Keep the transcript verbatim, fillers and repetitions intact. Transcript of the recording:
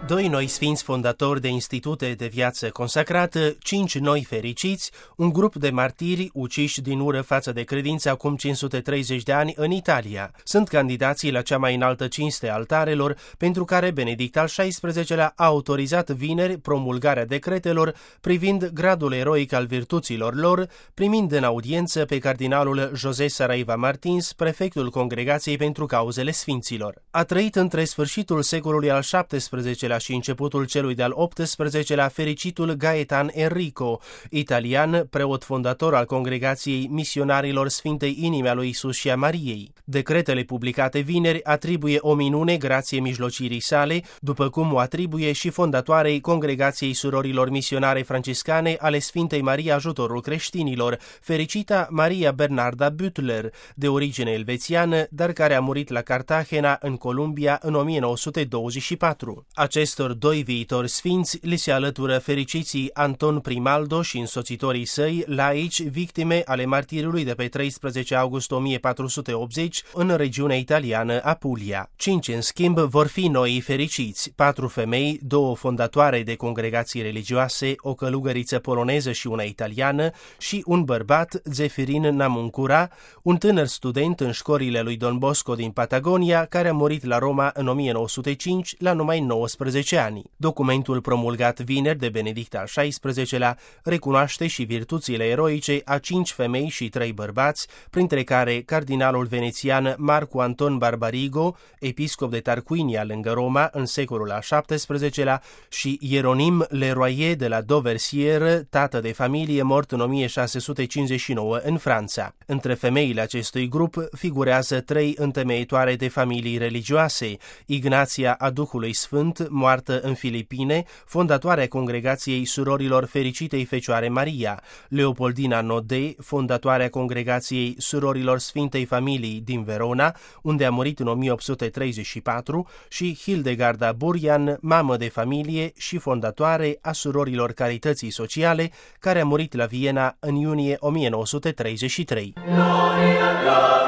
Doi noi sfinți fondatori de institute de viață consacrată, cinci noi fericiți, un grup de martiri uciși din ură față de credință acum cinci sute treizeci de ani în Italia. Sunt candidații la cea mai înaltă cinste altarelor, pentru care Benedict al șaisprezecelea a autorizat vineri promulgarea decretelor privind gradul eroic al virtuților lor, primind în audiență pe cardinalul José Saraiva Martins, prefectul Congregației pentru Cauzele Sfinților. A trăit între sfârșitul secolului al șaptesprezecelea și începutul celui de-al optsprezecelea fericitul Gaetan Enrico, italian, preot fondator al Congregației Misionarilor Sfintei Inimi a lui Iisus și a Mariei. Decretele publicate vineri atribuie o minune grație mijlocirii sale, după cum o atribuie și fondatoarei Congregației Surorilor Misionare Franciscane ale Sfintei Maria Ajutorul Creștinilor, fericita Maria Bernarda Butler, de origine elvețiană, dar care a murit la Cartagena, în Columbia, în o mie nouă sute douăzeci și patru. Acestor doi viitori sfinți li se alătură fericiții Anton Primaldo și însoțitorii săi, laici, victime ale martiriului de pe treisprezece august o mie patru sute optzeci în regiunea italiană Apulia. Cinci, în schimb, vor fi noi fericiți: patru femei, două fondatoare de congregații religioase, o călugăriță poloneză și una italiană, și un bărbat, Zefirin Namuncura, un tânăr student în școlile lui Don Bosco din Patagonia, care a murit la Roma în o mie nouă sute cinci, la numai nouăsprezece ani. Documentul promulgat vineri de Benedict al șaisprezecelea recunoaște și virtuțile eroice a cinci femei și trei bărbați, printre care cardinalul venețian Marco Anton Barbarigo, episcop de Tarquinia lângă Roma în secolul al șaptesprezecelea, și Hieronim Leroyer de la Dauversière, tată de familie mort în o mie șase sute cincizeci și nouă în Franța. Între femeile acestui grup figurează trei întemeitoare de familii religioase: Ignația a Duhului Sfânt, moartă în Filipine, fondatoarea Congregației Surorilor Fericitei Fecioare Maria; Leopoldina Nodé, fondatoarea Congregației Surorilor Sfintei Familii din Verona, unde a murit în o mie opt sute treizeci și patru, și Hildegarda Burian, mamă de familie și fondatoare a Surorilor Carității Sociale, care a murit la Viena în iunie o mie nouă sute treizeci și trei. Gloria, gloria.